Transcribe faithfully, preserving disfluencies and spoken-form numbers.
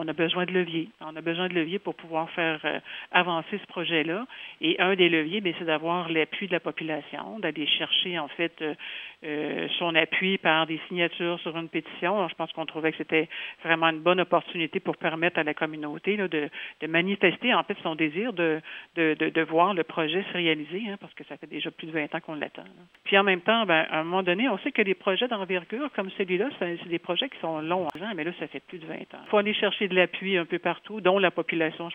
on a besoin de levier. On a besoin de levier pour pouvoir faire euh, avancer ce projet-là. Et un des leviers, bien, c'est d'avoir l'appui de la population, d'aller chercher, en fait, euh, euh, son appui par des signatures sur une pétition. Alors, je pense qu'on trouvait que c'était vraiment une bonne opportunité pour permettre à la communauté là, de, de manifester, en fait, son désir de, de, de, de voir le projet se réaliser, hein, parce que ça fait déjà plus de vingt ans qu'on l'attend. Là. Puis en même temps, ben, à un moment donné, on sait que des projets d'envergure comme celui-là, c'est, c'est des projets qui sont longs, hein, mais là, ça fait plus de vingt ans. Il faut aller chercher de l'appui un peu partout, dont la population.